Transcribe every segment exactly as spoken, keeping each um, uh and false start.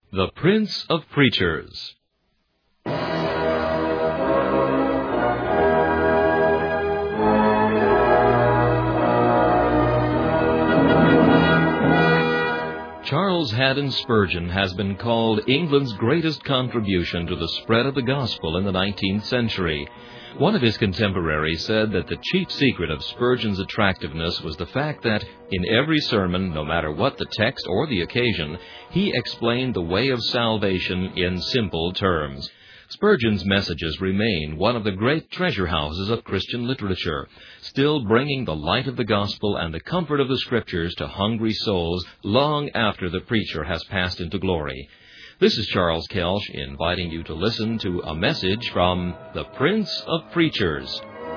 The Prince of Preachers. Charles Haddon Spurgeon has been called England's greatest contribution to the spread of the gospel in the nineteenth century. One of his contemporaries said that the chief secret of Spurgeon's attractiveness was the fact that, in every sermon, no matter what the text or the occasion, he explained the way of salvation in simple terms. Spurgeon's messages remain one of the great treasure houses of Christian literature, still bringing the light of the gospel and the comfort of the Scriptures to hungry souls long after the preacher has passed into glory. This is Charles Kelsch inviting you to listen to a message from the Prince of Preachers.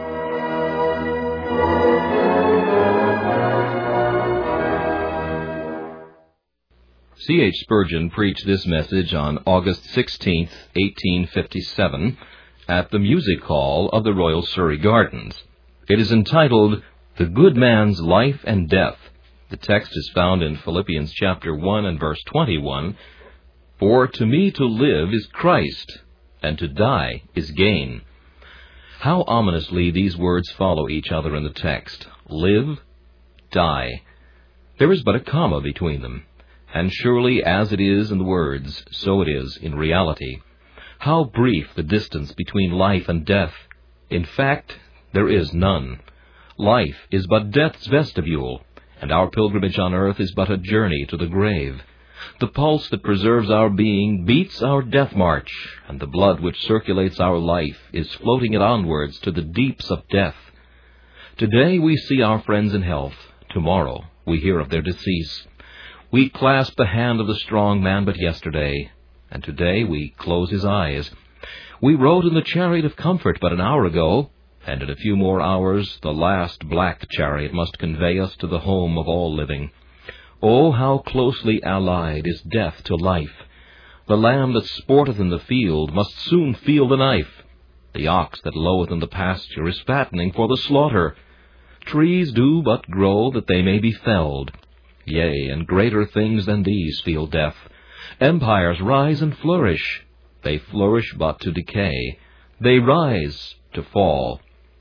C H Spurgeon preached this message on August sixteenth, eighteen fifty-seven, at the Music Hall of the Royal Surrey Gardens. It is entitled, The Good Man's Life and Death. The text is found in Philippians chapter one and verse twenty-one. For to me to live is Christ, and to die is gain. How ominously these words follow each other in the text. Live, die. There is but a comma between them. And surely as it is in the words, so it is in reality. How brief the distance between life and death. In fact, there is none. Life is but death's vestibule, and our pilgrimage on earth is but a journey to the grave. The pulse that preserves our being beats our death march, and the blood which circulates our life is floating it onwards to the deeps of death. Today we see our friends in health. Tomorrow we hear of their decease. We clasp the hand of the strong man but yesterday, and today we close his eyes. We rode in the chariot of comfort but an hour ago, and in a few more hours the last black chariot must convey us to the home of all living. Oh, how closely allied is death to life! The lamb that sporteth in the field must soon feel the knife. The ox that loweth in the pasture is fattening for the slaughter. Trees do but grow that they may be felled. Yea, and greater things than these feel death. Empires rise and flourish. They flourish but to decay. They rise to fall.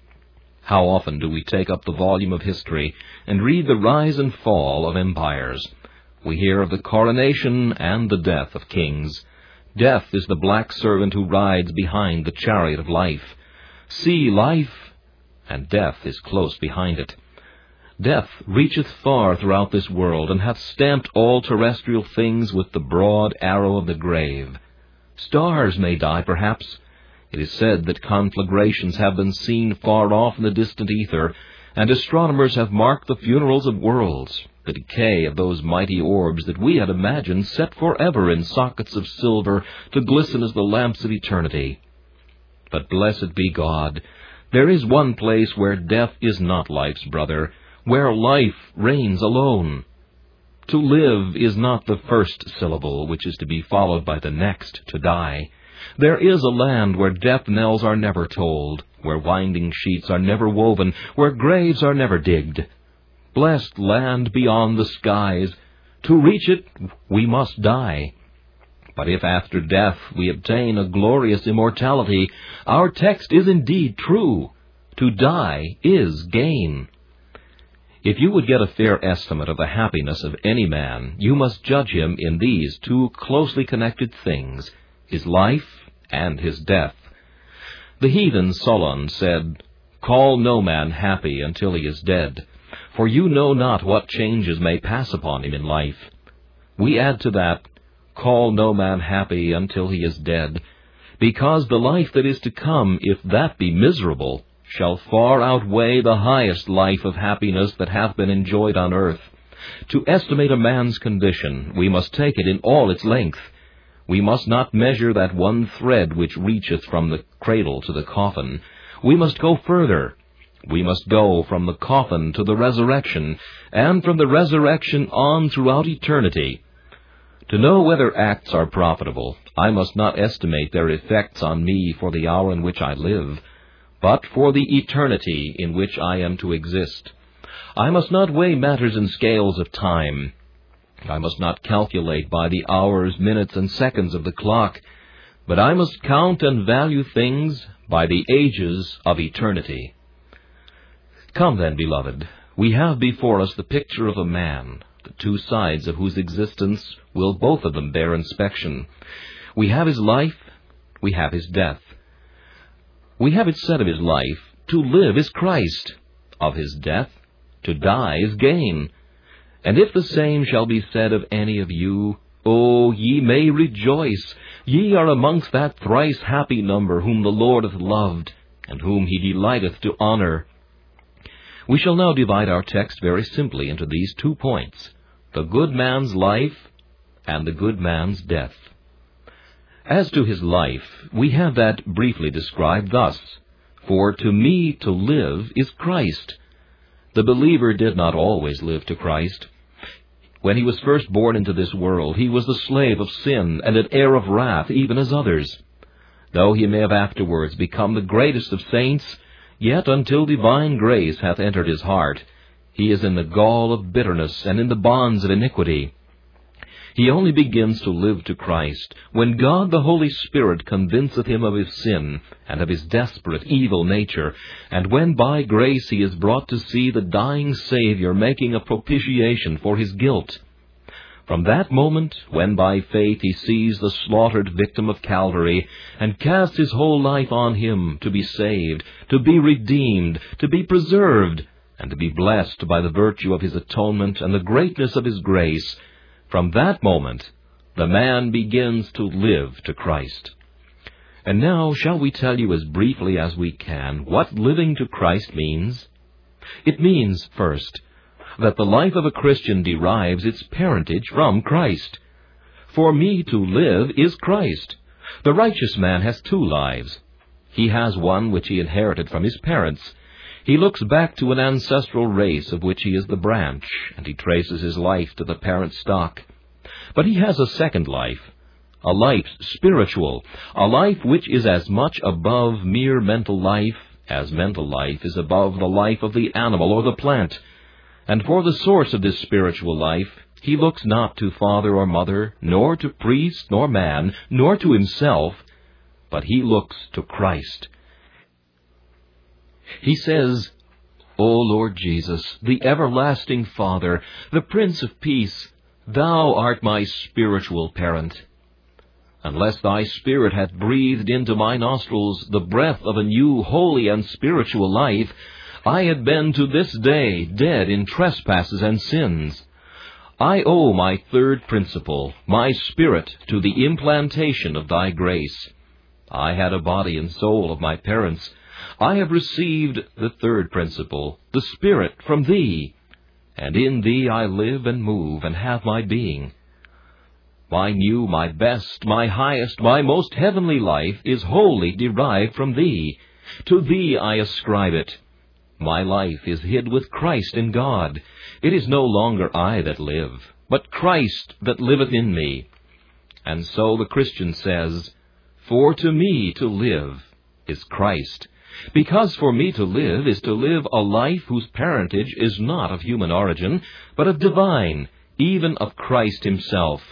How often do we take up the volume of history and read the rise and fall of empires? We hear of the coronation and the death of kings. Death is the black servant who rides behind the chariot of life. See life, and death is close behind it. Death reacheth far throughout this world, and hath stamped all terrestrial things with the broad arrow of the grave. Stars may die, perhaps. It is said that conflagrations have been seen far off in the distant ether, and astronomers have marked the funerals of worlds, the decay of those mighty orbs that we had imagined set forever in sockets of silver to glisten as the lamps of eternity. But blessed be God, there is one place where death is not life's brother, where life reigns alone. To live is not the first syllable, which is to be followed by the next, to die. There is a land where death knells are never tolled, where winding sheets are never woven, where graves are never digged. Blessed land beyond the skies! To reach it, we must die. But if after death we obtain a glorious immortality, our text is indeed true. To die is gain. If you would get a fair estimate of the happiness of any man, you must judge him in these two closely connected things, his life and his death. The heathen Solon said, Call no man happy until he is dead, for you know not what changes may pass upon him in life. We add to that, Call no man happy until he is dead, because the life that is to come, if that be miserable, shall far outweigh the highest life of happiness that hath been enjoyed on earth. To estimate a man's condition, we must take it in all its length. We must not measure that one thread which reacheth from the cradle to the coffin. We must go further. We must go from the coffin to the resurrection, and from the resurrection on throughout eternity. To know whether acts are profitable, I must not estimate their effects on me for the hour in which I live, but for the eternity in which I am to exist. I must not weigh matters in scales of time. I must not calculate by the hours, minutes, and seconds of the clock, but I must count and value things by the ages of eternity. Come then, beloved, we have before us the picture of a man, the two sides of whose existence will both of them bear inspection. We have his life, we have his death. We have it said of his life, to live is Christ, of his death, to die is gain. And if the same shall be said of any of you, O ye may rejoice, ye are amongst that thrice happy number whom the Lord hath loved, and whom he delighteth to honor. We shall now divide our text very simply into these two points, the good man's life and the good man's death. As to his life, we have that briefly described thus, For to me to live is Christ. The believer did not always live to Christ. When he was first born into this world, he was the slave of sin and an heir of wrath, even as others. Though he may have afterwards become the greatest of saints, yet until divine grace hath entered his heart, he is in the gall of bitterness and in the bonds of iniquity. He only begins to live to Christ when God the Holy Spirit convinceth him of his sin and of his desperate evil nature, and when by grace he is brought to see the dying Savior making a propitiation for his guilt. From that moment, when by faith he sees the slaughtered victim of Calvary, and casts his whole life on him to be saved, to be redeemed, to be preserved, and to be blessed by the virtue of his atonement and the greatness of his grace, from that moment, the man begins to live to Christ. And now, shall we tell you as briefly as we can what living to Christ means? It means, first, that the life of a Christian derives its parentage from Christ. For me to live is Christ. The righteous man has two lives. He has one which he inherited from his parents. He looks back to an ancestral race of which he is the branch, and he traces his life to the parent stock. But he has a second life, a life spiritual, a life which is as much above mere mental life as mental life is above the life of the animal or the plant. And for the source of this spiritual life, he looks not to father or mother, nor to priest nor man, nor to himself, but he looks to Christ. He says, O Lord Jesus, the everlasting Father, the Prince of Peace, Thou art my spiritual parent. Unless Thy Spirit hath breathed into my nostrils the breath of a new, holy, and spiritual life, I had been to this day dead in trespasses and sins. I owe my third principle, my spirit, to the implantation of Thy grace. I had a body and soul of my parents. I have received the third principle, the Spirit, from Thee, and in Thee I live and move and have my being. My new, my best, my highest, my most heavenly life is wholly derived from Thee. To Thee I ascribe it. My life is hid with Christ in God. It is no longer I that live, but Christ that liveth in me. And so the Christian says, For to me to live is Christ. Because for me to live is to live a life whose parentage is not of human origin, but of divine, even of Christ himself.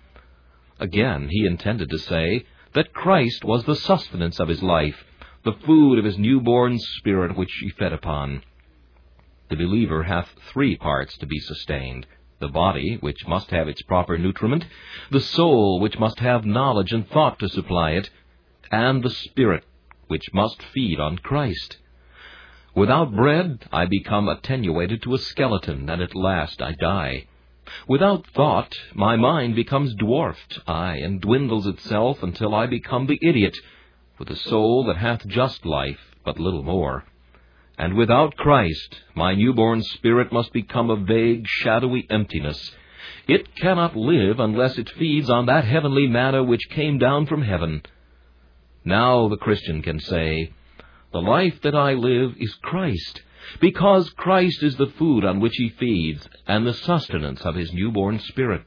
Again, he intended to say that Christ was the sustenance of his life, the food of his newborn spirit which he fed upon. The believer hath three parts to be sustained: the body, which must have its proper nutriment, the soul, which must have knowledge and thought to supply it, and the spirit, which must feed on Christ. Without bread, I become attenuated to a skeleton, and at last I die. Without thought, my mind becomes dwarfed, aye, and dwindles itself until I become the idiot, with a soul that hath just life, but little more. And without Christ, my newborn spirit must become a vague, shadowy emptiness. It cannot live unless it feeds on that heavenly manna which came down from heaven. Now the Christian can say, The life that I live is Christ, because Christ is the food on which he feeds, and the sustenance of his newborn spirit.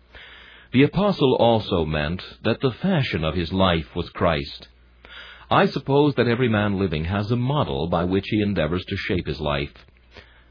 The apostle also meant that the fashion of his life was Christ. I suppose that every man living has a model by which he endeavors to shape his life.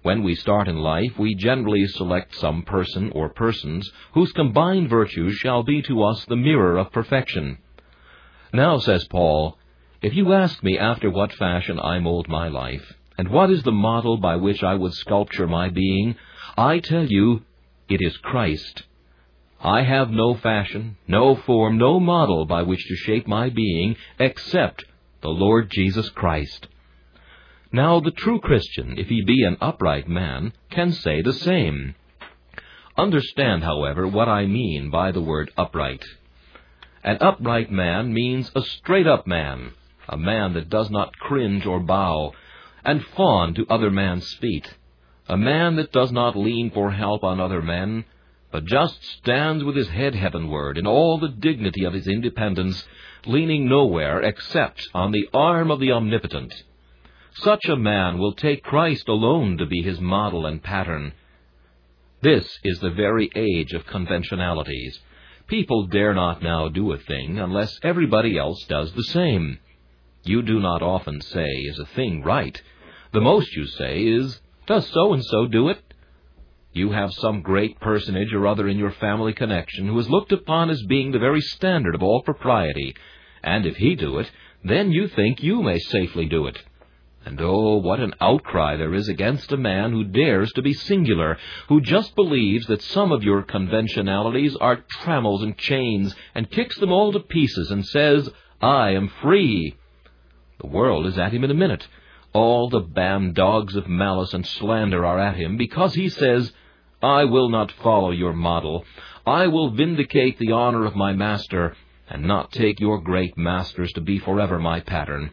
When we start in life, we generally select some person or persons whose combined virtues shall be to us the mirror of perfection. Now, says Paul, if you ask me after what fashion I mold my life, and what is the model by which I would sculpture my being, I tell you, it is Christ. I have no fashion, no form, no model by which to shape my being, except the Lord Jesus Christ. Now the true Christian, if he be an upright man, can say the same. Understand, however, what I mean by the word upright. An upright man means a straight-up man, a man that does not cringe or bow, and fawn to other men's feet, a man that does not lean for help on other men, but just stands with his head heavenward in all the dignity of his independence, leaning nowhere except on the arm of the Omnipotent. Such a man will take Christ alone to be his model and pattern. This is the very age of conventionalities. People dare not now do a thing unless everybody else does the same. You do not often say, is a thing right? The most you say is, does so-and-so do it? You have some great personage or other in your family connection who is looked upon as being the very standard of all propriety, and if he do it, then you think you may safely do it. And oh, what an outcry there is against a man who dares to be singular, who just believes that some of your conventionalities are trammels and chains, and kicks them all to pieces and says, I am free. The world is at him in a minute. All the band dogs of malice and slander are at him, because he says, I will not follow your model. I will vindicate the honor of my master, and not take your great masters to be forever my pattern.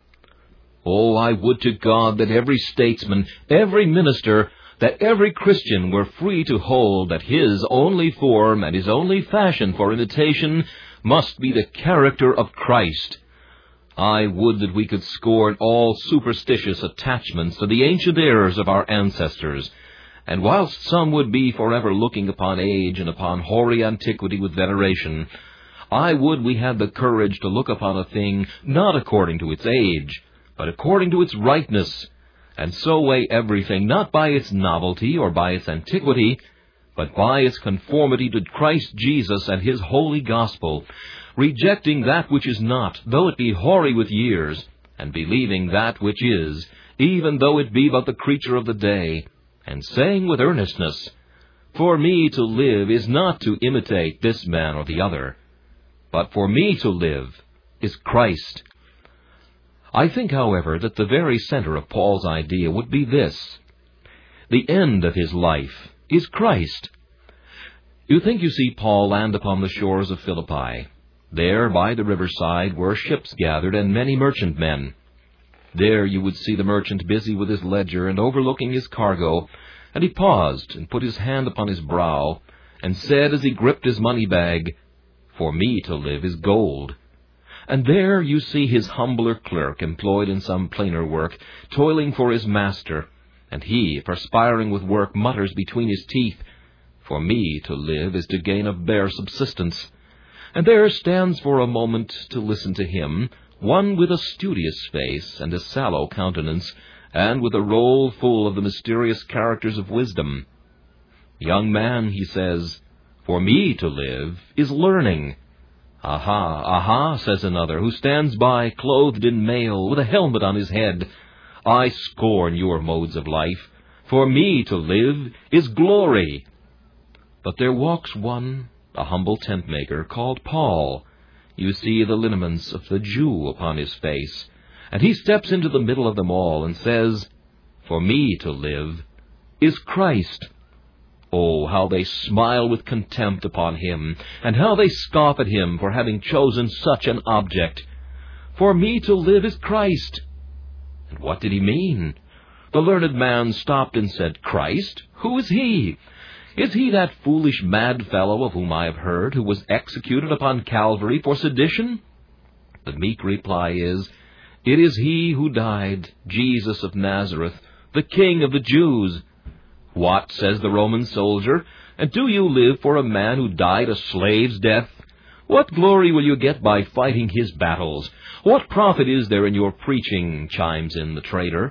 Oh, I would to God that every statesman, every minister, that every Christian were free to hold that his only form and his only fashion for imitation must be the character of Christ. I would that we could scorn all superstitious attachments to the ancient errors of our ancestors, and whilst some would be forever looking upon age and upon hoary antiquity with veneration, I would we had the courage to look upon a thing not according to its age, but according to its rightness, and so weigh everything not by its novelty or by its antiquity, but by its conformity to Christ Jesus and his holy gospel, rejecting that which is not, though it be hoary with years, and believing that which is, even though it be but the creature of the day, and saying with earnestness, For me to live is not to imitate this man or the other, but for me to live is Christ. I think, however, that the very center of Paul's idea would be this. The end of his life is Christ. You think you see Paul land upon the shores of Philippi. There, by the riverside, were ships gathered and many merchantmen. There you would see the merchant busy with his ledger and overlooking his cargo, and he paused and put his hand upon his brow, and said as he gripped his money bag, For me to live is gold. And there you see his humbler clerk employed in some plainer work, toiling for his master, and he, perspiring with work, mutters between his teeth, For me to live is to gain a bare subsistence. And there stands for a moment to listen to him, one with a studious face and a sallow countenance, and with a roll full of the mysterious characters of wisdom. Young man, he says, For me to live is learning. Aha, aha, says another, who stands by, clothed in mail, with a helmet on his head. I scorn your modes of life. For me to live is glory. But there walks one, a humble tent-maker, called Paul. You see the lineaments of the Jew upon his face, and he steps into the middle of them all and says, For me to live is Christ. Oh, how they smile with contempt upon him, and how they scoff at him for having chosen such an object. For me to live is Christ. And what did he mean? The learned man stopped and said, Christ? Who is he? Is he that foolish mad fellow of whom I have heard, who was executed upon Calvary for sedition? The meek reply is, It is he who died, Jesus of Nazareth, the King of the Jews. What, says the Roman soldier, and do you live for a man who died a slave's death? What glory will you get by fighting his battles? What profit is there in your preaching, chimes in the traitor?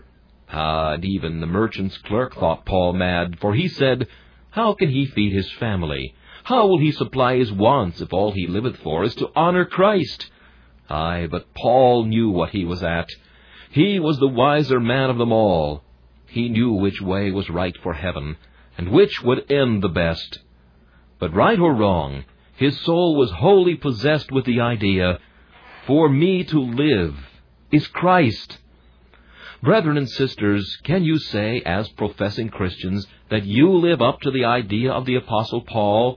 Ah, and even the merchant's clerk thought Paul mad, for he said, How can he feed his family? How will he supply his wants if all he liveth for is to honor Christ? Ay, but Paul knew what he was at. He was the wiser man of them all. He knew which way was right for heaven, and which would end the best. But right or wrong, his soul was wholly possessed with the idea, For me to live is Christ. Brethren and sisters, can you say, as professing Christians, that you live up to the idea of the Apostle Paul?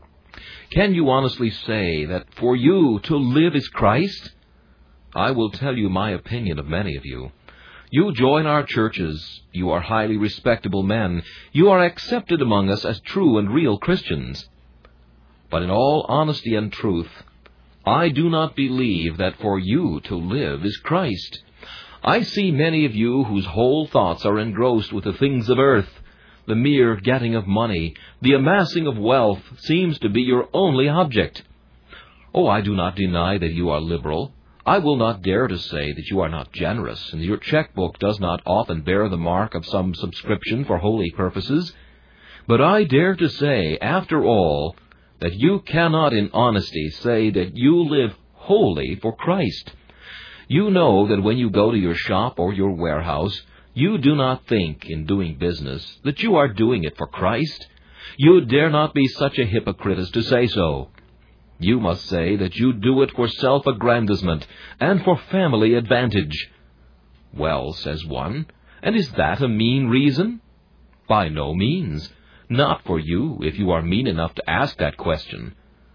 Can you honestly say that for you to live is Christ? I will tell you my opinion of many of you. You join our churches. You are highly respectable men. You are accepted among us as true and real Christians. But in all honesty and truth, I do not believe that for you to live is Christ. I see many of you whose whole thoughts are engrossed with the things of earth. The mere getting of money, the amassing of wealth, seems to be your only object. Oh, I do not deny that you are liberal. I will not dare to say that you are not generous, and your checkbook does not often bear the mark of some subscription for holy purposes. But I dare to say, after all, that you cannot in honesty say that you live wholly for Christ. You know that when you go to your shop or your warehouse, you do not think, in doing business, that you are doing it for Christ. You dare not be such a hypocrite as to say so. You must say that you do it for self-aggrandizement and for family advantage. Well, says one, and is that a mean reason? By no means. Not for you, if you are mean enough to ask that question.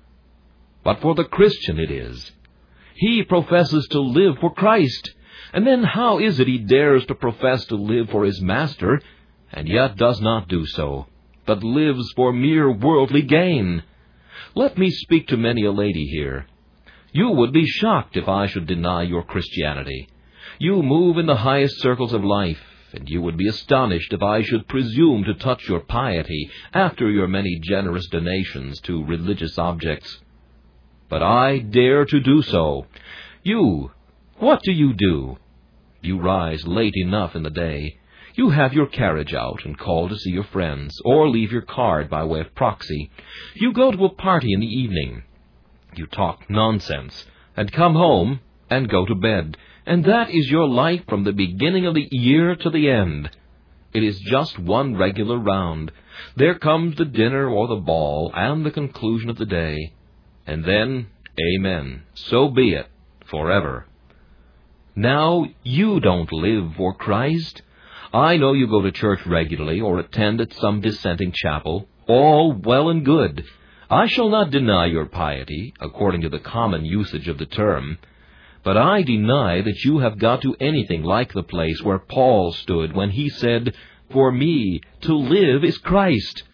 But for the Christian it is. He professes to live for Christ. And then how is it he dares to profess to live for his master, and yet does not do so, but lives for mere worldly gain? Let me speak to many a lady here. You would be shocked if I should deny your Christianity. You move in the highest circles of life, and you would be astonished if I should presume to touch your piety after your many generous donations to religious objects. But I dare to do so. You, what do you do? You rise late enough in the day. You have your carriage out and call to see your friends, or leave your card by way of proxy. You go to a party in the evening. You talk nonsense, and come home, and go to bed. And that is your life from the beginning of the year to the end. It is just one regular round. There comes the dinner or the ball, and the conclusion of the day. And then, amen, so be it, forever. Now, you don't live for Christ. I know you go to church regularly or attend at some dissenting chapel. All well and good. I shall not deny your piety, according to the common usage of the term. But I deny that you have got to anything like the place where Paul stood when he said, For me to live is Christ.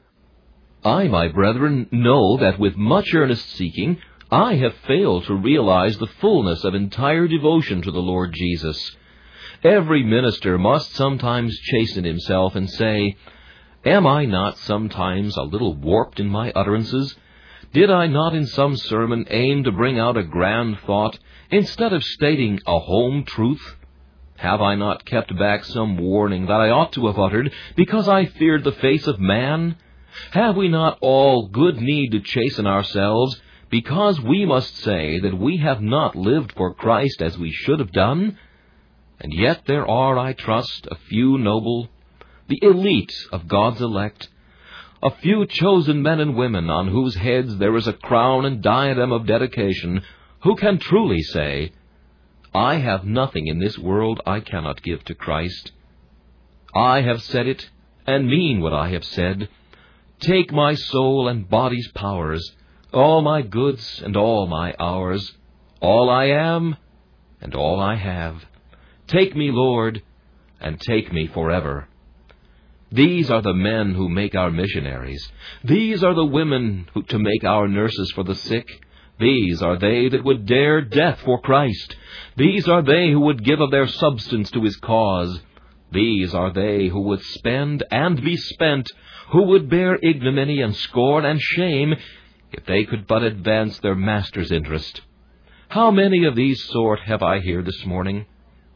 I, my brethren, know that with much earnest seeking, I have failed to realize the fullness of entire devotion to the Lord Jesus. Every minister must sometimes chasten himself and say, Am I not sometimes a little warped in my utterances? Did I not in some sermon aim to bring out a grand thought, instead of stating a home truth? Have I not kept back some warning that I ought to have uttered, because I feared the face of man? Have we not all good need to chasten ourselves, because we must say that we have not lived for Christ as we should have done? And yet there are, I trust, a few noble, the elite of God's elect, a few chosen men and women on whose heads there is a crown and diadem of dedication, who can truly say, I have nothing in this world I cannot give to Christ. I have said it, and mean what I have said. Take my soul and body's powers, all my goods and all my hours, all I am and all I have. Take me, Lord, and take me forever. These are the men who make our missionaries. These are the women who to make our nurses for the sick. These are they that would dare death for Christ. These are they who would give of their substance to his cause. These are they who would spend and be spent, who would bear ignominy and scorn and shame, if they could but advance their master's interest. How many of these sort have I here this morning?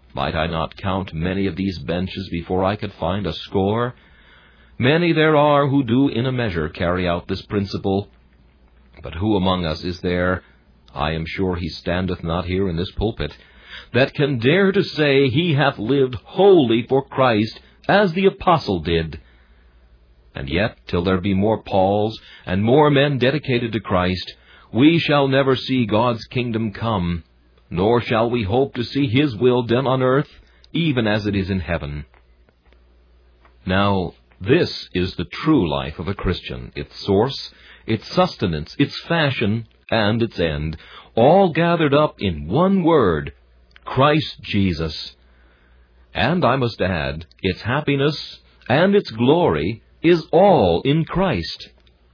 Might I not count many of these benches before I could find a score? Many there are who do in a measure carry out this principle. But who among us is there, I am sure he standeth not here in this pulpit, that can dare to say he hath lived wholly for Christ, as the apostle did? And yet, till there be more Pauls, and more men dedicated to Christ, we shall never see God's kingdom come, nor shall we hope to see his will done on earth, even as it is in heaven. Now, this is the true life of a Christian, its source, its sustenance, its fashion, and its end, all gathered up in one word, Christ Jesus. And I must add, its happiness and its glory is all in Christ.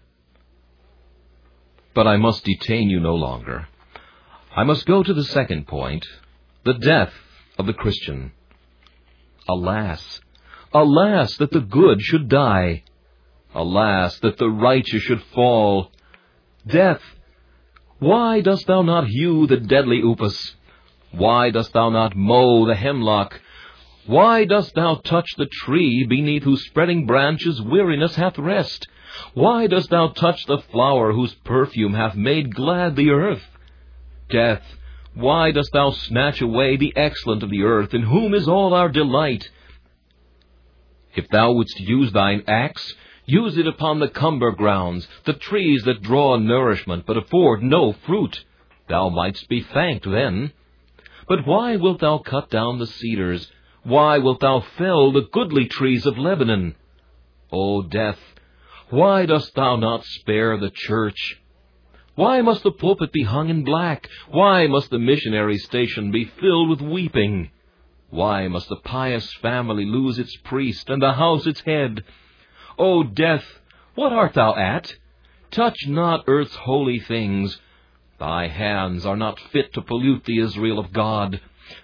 But I must detain you no longer. I must go to the second point, the death of the Christian. Alas! Alas, that the good should die! Alas, that the righteous should fall! Death, why dost thou not hew the deadly upas? Why dost thou not mow the hemlock? Why dost thou touch the tree beneath whose spreading branches weariness hath rest? Why dost thou touch the flower whose perfume hath made glad the earth? Death, why dost thou snatch away the excellent of the earth, in whom is all our delight? If thou wouldst use thine axe, use it upon the cumber grounds, the trees that draw nourishment but afford no fruit. Thou mightst be thanked then. But why wilt thou cut down the cedars? Why wilt thou fell the goodly trees of Lebanon? O death, why dost thou not spare the church? Why must the pulpit be hung in black? Why must the missionary station be filled with weeping? Why must the pious family lose its priest, and the house its head? O death, what art thou at? Touch not earth's holy things. Thy hands are not fit to pollute the Israel of God.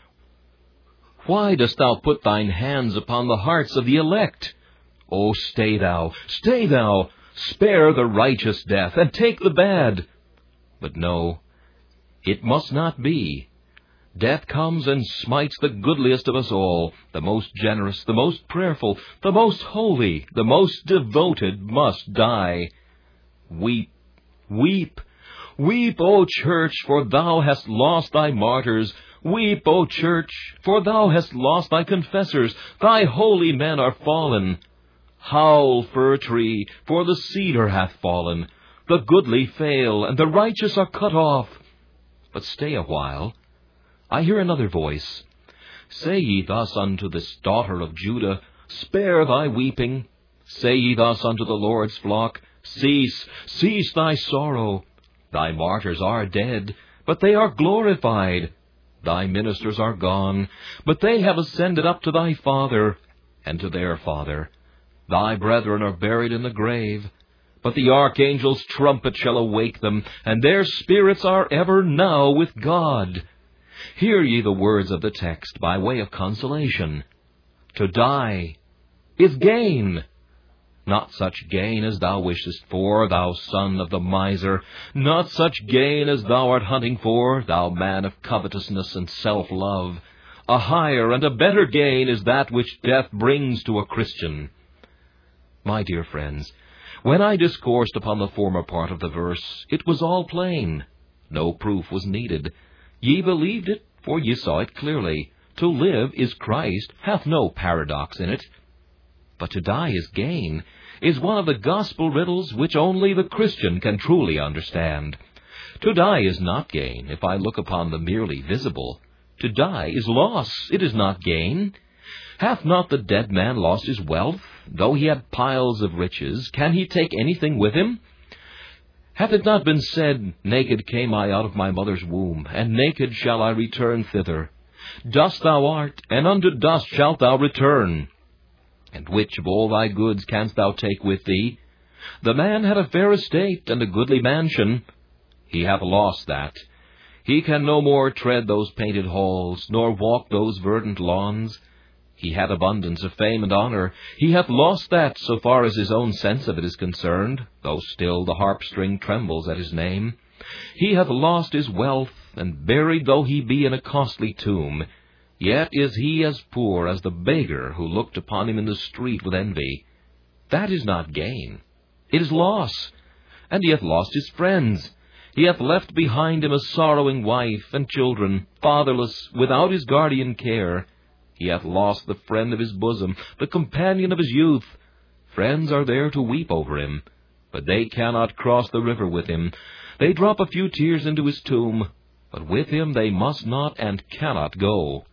Why dost thou put thine hands upon the hearts of the elect? O stay thou, stay thou, spare the righteous death, and take the bad. But no, it must not be. Death comes and smites the goodliest of us all. The most generous, the most prayerful, the most holy, the most devoted must die. Weep, weep, weep, O church, for thou hast lost thy martyrs. Weep, O church, for thou hast lost thy confessors. Thy holy men are fallen. Howl, fir tree, for the cedar hath fallen. The goodly fail, and the righteous are cut off. But stay a while. I hear another voice. Say ye thus unto this daughter of Judah, spare thy weeping. Say ye thus unto the Lord's flock, cease, cease thy sorrow. Thy martyrs are dead, but they are glorified. Thy ministers are gone, but they have ascended up to thy Father, and to their Father. Thy brethren are buried in the grave, but the archangel's trumpet shall awake them, and their spirits are ever now with God. Hear ye the words of the text by way of consolation. To die is gain. Not such gain as thou wishest for, thou son of the miser. Not such gain as thou art hunting for, thou man of covetousness and self-love. A higher and a better gain is that which death brings to a Christian. My dear friends, when I discoursed upon the former part of the verse, it was all plain. No proof was needed. Ye believed it, for ye saw it clearly. To live is Christ, hath no paradox in it. But to die is gain, is one of the gospel riddles which only the Christian can truly understand. To die is not gain, if I look upon the merely visible. To die is loss, it is not gain. Hath not the dead man lost his wealth? Though he had piles of riches, can he take anything with him? Hath it not been said, naked came I out of my mother's womb, and naked shall I return thither? Dust thou art, and unto dust shalt thou return. And which of all thy goods canst thou take with thee? The man had a fair estate, and a goodly mansion. He hath lost that. He can no more tread those painted halls, nor walk those verdant lawns. He had abundance of fame and honor. He hath lost that, so far as his own sense of it is concerned, though still the harp-string trembles at his name. He hath lost his wealth, and buried though he be in a costly tomb, Yet is he as poor as the beggar who looked upon him in the street with envy. That is not gain. It is loss. And he hath lost his friends. He hath left behind him a sorrowing wife and children, fatherless, without his guardian care. He hath lost the friend of his bosom, the companion of his youth. Friends are there to weep over him, but they cannot cross the river with him. They drop a few tears into his tomb, but with him they must not and cannot go.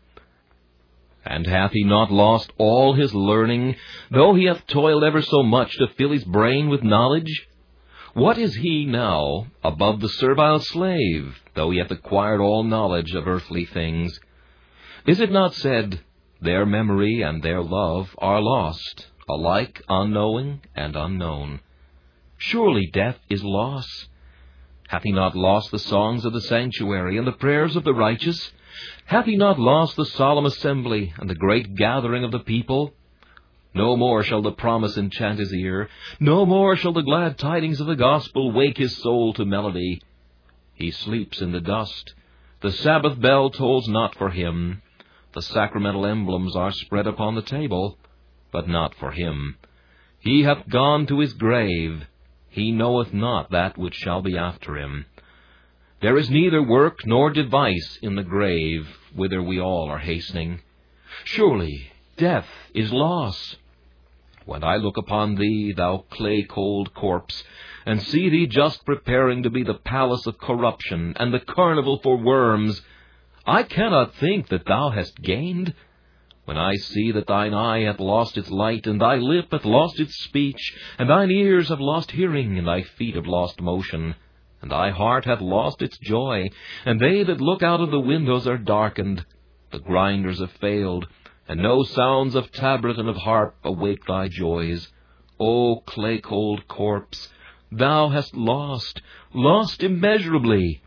And hath he not lost all his learning, though he hath toiled ever so much to fill his brain with knowledge? What is he now above the servile slave, though he hath acquired all knowledge of earthly things? Is it not said, their memory and their love are lost, alike unknowing and unknown? Surely death is loss. Hath he not lost the songs of the sanctuary and the prayers of the righteous? Hath he not lost the solemn assembly and the great gathering of the people? No more shall the promise enchant his ear. No more shall the glad tidings of the gospel wake his soul to melody. He sleeps in the dust. The Sabbath bell tolls not for him. The sacramental emblems are spread upon the table, but not for him. He hath gone to his grave. He knoweth not that which shall be after him. There is neither work nor device in the grave, whither we all are hastening. Surely death is loss. When I look upon thee, thou clay-cold corpse, and see thee just preparing to be the palace of corruption and the carnival for worms, I cannot think that thou hast gained. When I see that thine eye hath lost its light, and thy lip hath lost its speech, and thine ears have lost hearing, and thy feet have lost motion, and thy heart hath lost its joy, and they that look out of the windows are darkened, the grinders have failed, and no sounds of tabret and of harp awake thy joys. O clay-cold corpse, thou hast lost, lost immeasurably.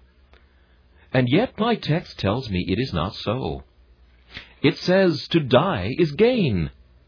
And yet my text tells me it is not so. It says to die is gain.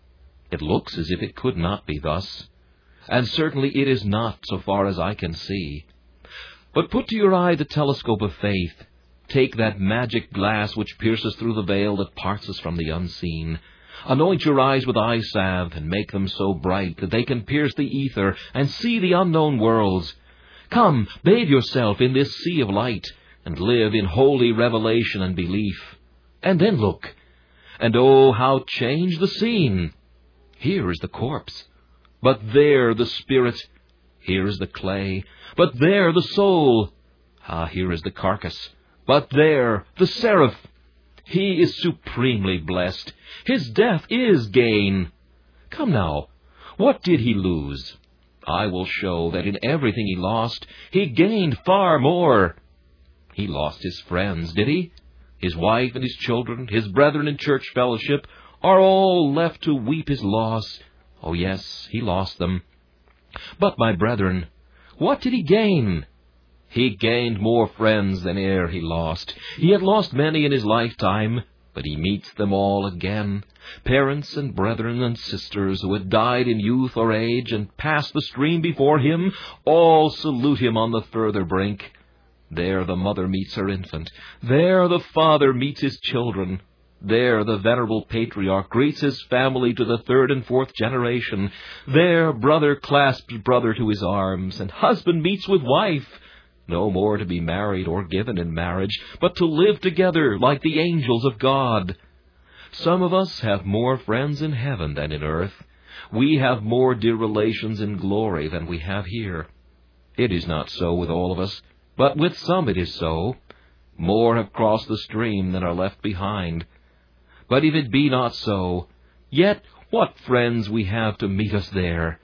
It looks as if it could not be thus, and certainly it is not so far as I can see. But put to your eye the telescope of faith. Take that magic glass which pierces through the veil that parts us from the unseen. Anoint your eyes with eye salve, and make them so bright that they can pierce the ether and see the unknown worlds. Come, bathe yourself in this sea of light, and live in holy revelation and belief. And then look, and oh, how changed the scene! Here is the corpse, but there the spirit. Here is the clay, but there the soul. Ah, here is the carcass, but there the seraph. He is supremely blessed. His death is gain. Come now, what did he lose? I will show that in everything he lost, he gained far more. He lost his friends, did he? His wife and his children, his brethren in church fellowship, are all left to weep his loss. Oh yes, he lost them. But, my brethren, what did he gain? He gained more friends than e'er he lost. He had lost many in his lifetime, but he meets them all again. Parents and brethren and sisters who had died in youth or age and passed the stream before him, all salute him on the further brink. There the mother meets her infant. There the father meets his children. There the venerable patriarch greets his family to the third and fourth generation. There brother clasps brother to his arms, and husband meets with wife, no more to be married or given in marriage, but to live together like the angels of God. Some of us have more friends in heaven than in earth. We have more dear relations in glory than we have here. It is not so with all of us, but with some it is so. More have crossed the stream than are left behind. But if it be not so, yet what friends we have to meet us there!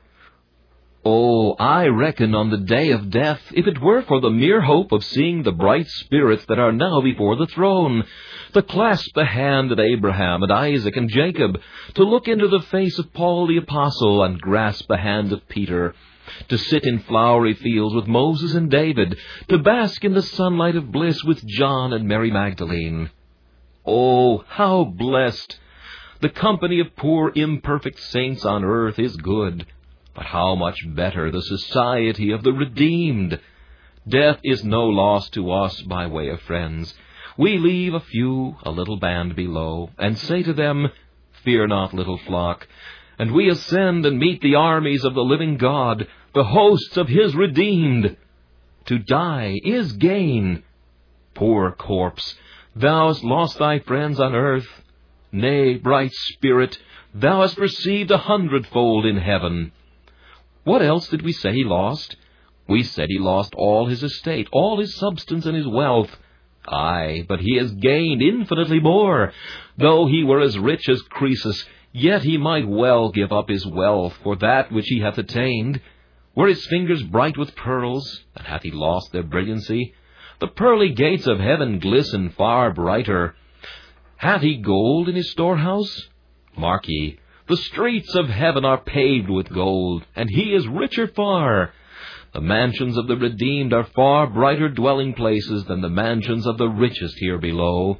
Oh, I reckon on the day of death, if it were for the mere hope of seeing the bright spirits that are now before the throne, to clasp the hand of Abraham and Isaac and Jacob, to look into the face of Paul the Apostle and grasp the hand of Peter, to sit in flowery fields with Moses and David, to bask in the sunlight of bliss with John and Mary Magdalene. Oh, how blessed! The company of poor imperfect saints on earth is good, but how much better the society of the redeemed! Death is no loss to us by way of friends. We leave a few, a little band below, and say to them, Fear not, little flock. And we ascend and meet the armies of the living God, the hosts of his redeemed. To die is gain. Poor corpse, thou hast lost thy friends on earth. Nay, bright spirit, thou hast received a hundredfold in heaven. What else did we say he lost? We said he lost all his estate, all his substance and his wealth. Aye, but he has gained infinitely more. Though he were as rich as Croesus, yet he might well give up his wealth for that which he hath attained. Were his fingers bright with pearls, and hath he lost their brilliancy? The pearly gates of heaven glisten far brighter. Hath he gold in his storehouse? Mark ye, the streets of heaven are paved with gold, and he is richer far. The mansions of the redeemed are far brighter dwelling places than the mansions of the richest here below.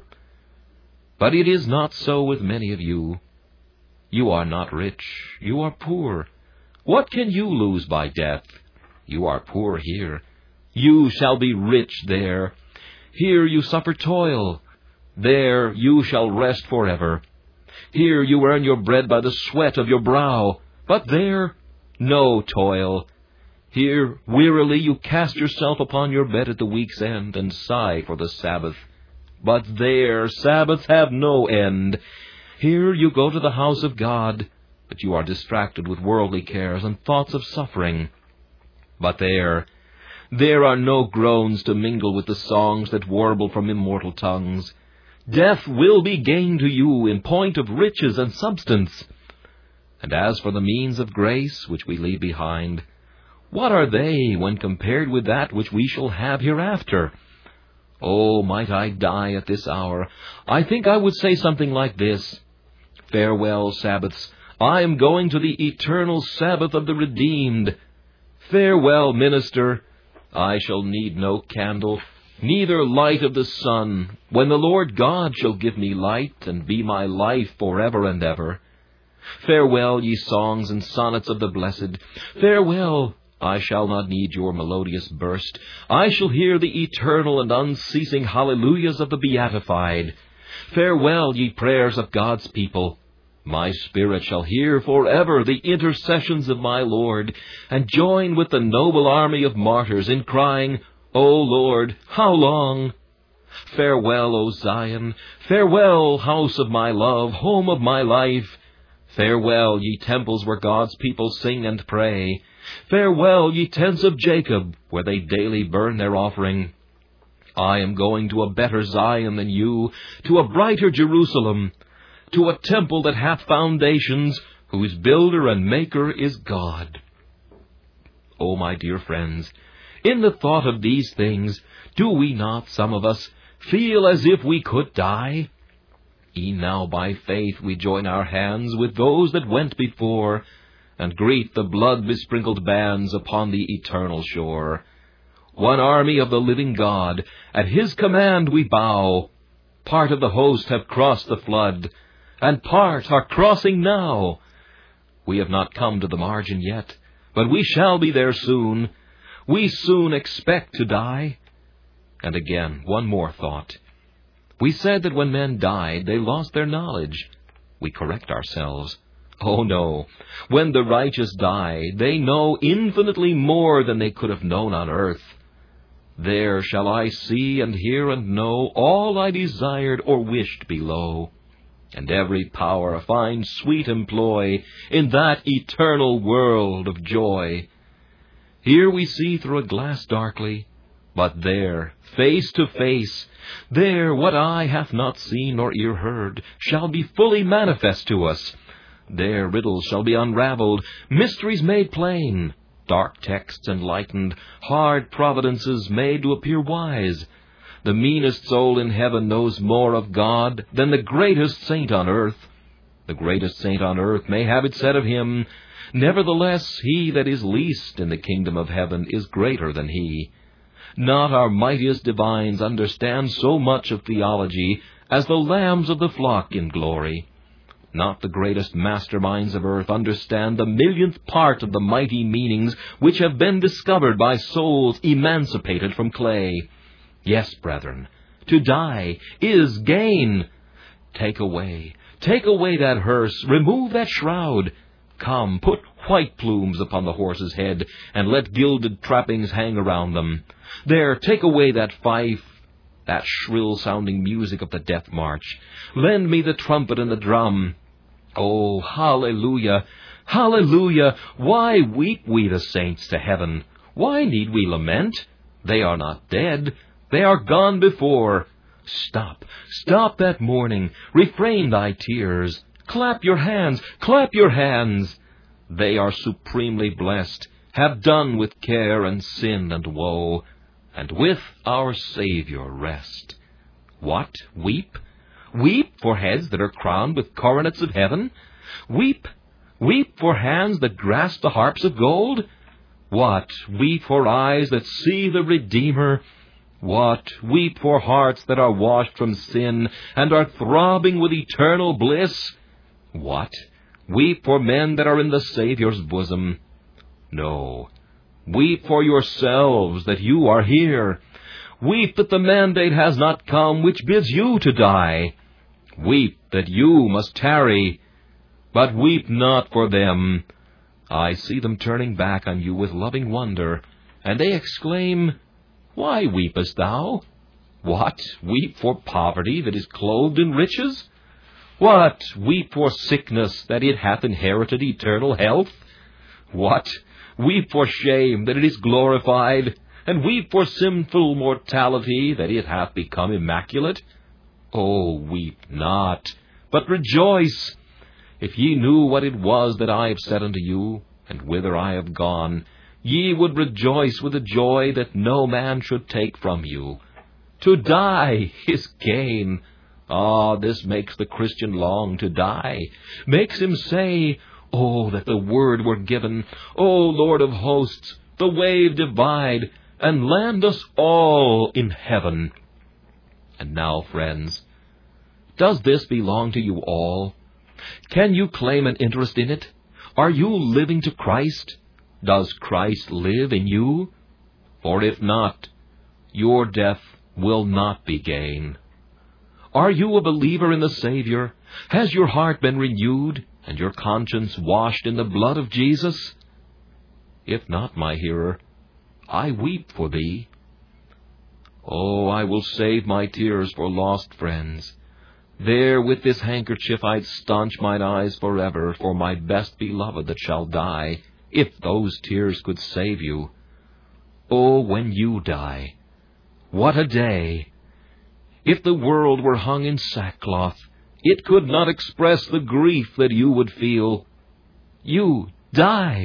But it is not so with many of you. You are not rich, you are poor. What can you lose by death? You are poor here. You shall be rich there. Here you suffer toil. There you shall rest forever. Here you earn your bread by the sweat of your brow, but there no toil. Here wearily you cast yourself upon your bed at the week's end and sigh for the Sabbath. But there Sabbaths have no end. Here you go to the house of God, but you are distracted with worldly cares and thoughts of suffering. But there, there are no groans to mingle with the songs that warble from immortal tongues. Death will be gain to you in point of riches and substance. And as for the means of grace which we leave behind, what are they when compared with that which we shall have hereafter? Oh, might I die at this hour, I think I would say something like this. Farewell, Sabbaths. I am going to the eternal Sabbath of the redeemed. Farewell, minister. I shall need no candle, neither light of the sun, when the Lord God shall give me light and be my life forever and ever. Farewell, ye songs and sonnets of the blessed. Farewell. I shall not need your melodious burst. I shall hear the eternal and unceasing hallelujahs of the beatified. Farewell, ye prayers of God's people. My spirit shall hear forever the intercessions of my Lord, and join with the noble army of martyrs in crying, O Lord, how long? Farewell, O Zion. Farewell, house of my love, home of my life. Farewell, ye temples where God's people sing and pray. Farewell, ye tents of Jacob, where they daily burn their offering. I am going to a better Zion than you, to a brighter Jerusalem, to a temple that hath foundations, whose builder and maker is God. Oh, my dear friends, in the thought of these things, do we not, some of us, feel as if we could die? E'en now by faith we join our hands with those that went before, and greet the blood-besprinkled bands upon the eternal shore. One army of the living God, at his command we bow. Part of the host have crossed the flood, and part are crossing now. We have not come to the margin yet, but we shall be there soon. We soon expect to die. And again, one more thought. We said that when men died, they lost their knowledge. We correct ourselves. Oh, no. When the righteous die, they know infinitely more than they could have known on earth. There shall I see and hear and know all I desired or wished below, and every power find sweet employ in that eternal world of joy. Here we see through a glass darkly, but there, face to face, there what eye hath not seen nor ear heard shall be fully manifest to us. There riddles shall be unraveled, mysteries made plain, dark texts enlightened, hard providences made to appear wise. The meanest soul in heaven knows more of God than the greatest saint on earth. The greatest saint on earth may have it said of him, nevertheless he that is least in the kingdom of heaven is greater than he. Not our mightiest divines understand so much of theology as the lambs of the flock in glory. Not the greatest masterminds of earth understand the millionth part of the mighty meanings which have been discovered by souls emancipated from clay. Yes, brethren, To die is gain. Take away, take away that hearse, remove that shroud. Come, put white plumes upon the horse's head, and let gilded trappings hang around them. There, take away that fife, that shrill-sounding music of the death march. Lend me the trumpet and the drum. Oh, hallelujah, hallelujah! Why weep we the saints to heaven? Why need we lament? They are not dead. They are gone before. Stop, stop that mourning. Refrain thy tears. Clap your hands, clap your hands. They are supremely blessed, have done with care and sin and woe, and with our Savior rest. What, weep? Weep for heads that are crowned with coronets of heaven? Weep, weep for hands that grasp the harps of gold? What, weep for eyes that see the Redeemer? What, weep for hearts that are washed from sin and are throbbing with eternal bliss? What, weep for men that are in the Savior's bosom? No, weep for yourselves that you are here. Weep that the mandate has not come which bids you to die. Weep that you must tarry, but weep not for them. I see them turning back on you with loving wonder, and they exclaim, Why weepest thou? What, weep for poverty that is clothed in riches? What, weep for sickness that it hath inherited eternal health? What, weep for shame that it is glorified, and weep for sinful mortality that it hath become immaculate? Oh, weep not, but rejoice. If ye knew what it was that I have said unto you, and whither I have gone, ye would rejoice with a joy that no man should take from you. To die is gain. Ah, this makes the Christian long to die, makes him say, Oh, that the word were given, O Lord of hosts, the wave divide, and land us all in heaven. And now, friends, does this belong to you all? Can you claim an interest in it? Are you living to Christ? Does Christ live in you? For if not, your death will not be gain. Are you a believer in the Savior? Has your heart been renewed, and your conscience washed in the blood of Jesus? If not, my hearer, I weep for thee. Oh, I will save my tears for lost friends. There with this handkerchief I'd staunch mine eyes forever for my best beloved that shall die, if those tears could save you. Oh, when you die, what a day! If the world were hung in sackcloth, it could not express the grief that you would feel. You die!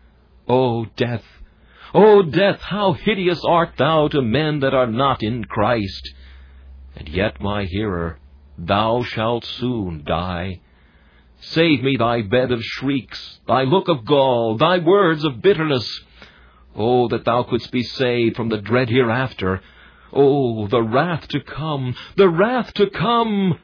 O death, O death, how hideous art thou to men that are not in Christ! And yet, my hearer, thou shalt soon die. Save me thy bed of shrieks, thy look of gall, thy words of bitterness. Oh, that thou couldst be saved from the dread hereafter. Oh, the wrath to come, the wrath to come!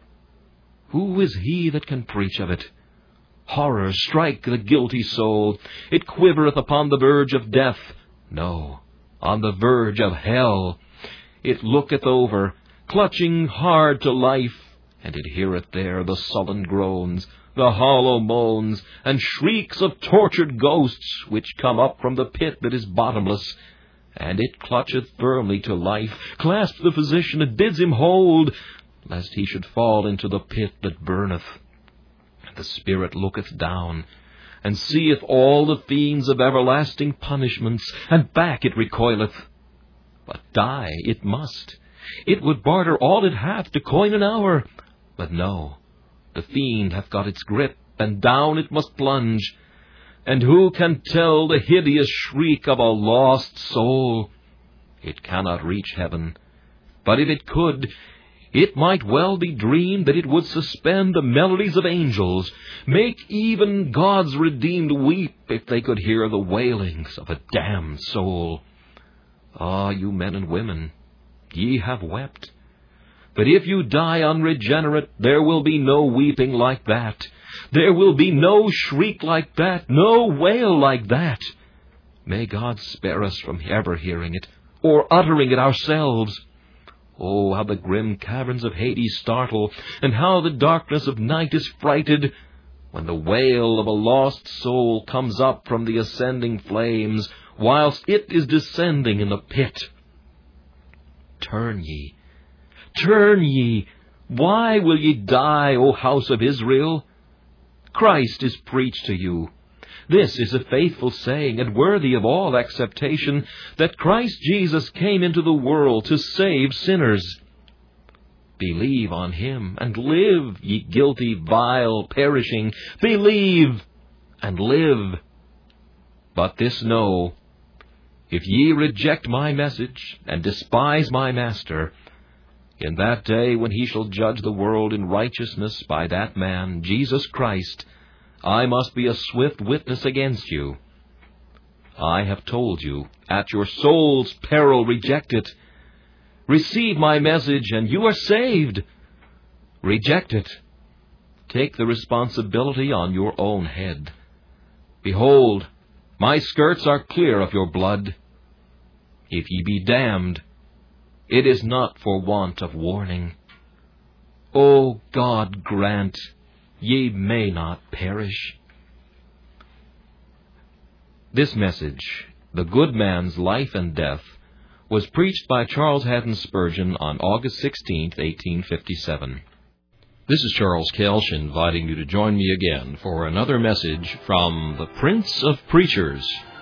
Who is he that can preach of it? Horror strike the guilty soul. It quivereth upon the verge of death. No, on the verge of hell. It looketh over, clutching hard to life, and it heareth there the sullen groans, the hollow moans, and shrieks of tortured ghosts, which come up from the pit that is bottomless. And it clutcheth firmly to life, clasps the physician, and bids him hold, lest he should fall into the pit that burneth. And the spirit looketh down, and seeth all the fiends of everlasting punishments, and back it recoileth. But die it must. It would barter all it hath to coin an hour. But no, the fiend hath got its grip, and down it must plunge. And who can tell the hideous shriek of a lost soul? It cannot reach heaven, but if it could, it might well be dreamed that it would suspend the melodies of angels, make even God's redeemed weep if they could hear the wailings of a damned soul. Ah, you men and women, ye have wept. But if you die unregenerate, there will be no weeping like that. There will be no shriek like that, no wail like that. May God spare us from ever hearing it, or uttering it ourselves. Oh, how the grim caverns of Hades startle, and how the darkness of night is frighted, when the wail of a lost soul comes up from the ascending flames, whilst it is descending in the pit. Turn ye, turn ye, why will ye die, O house of Israel? Christ is preached to you. This is a faithful saying, and worthy of all acceptation, that Christ Jesus came into the world to save sinners. Believe on him, and live, ye guilty, vile, perishing. Believe, and live. But this know, if ye reject my message, and despise my Master, in that day when he shall judge the world in righteousness by that man, Jesus Christ, I must be a swift witness against you. I have told you, at your soul's peril reject it. Receive my message, and you are saved. Reject it. Take the responsibility on your own head. Behold, my skirts are clear of your blood. If ye be damned, it is not for want of warning. O God, grant ye may not perish. This message, The Good Man's Life and Death, was preached by Charles Haddon Spurgeon on August sixteenth, eighteen fifty-seven. This is Charles Kelsch inviting you to join me again for another message from the Prince of Preachers,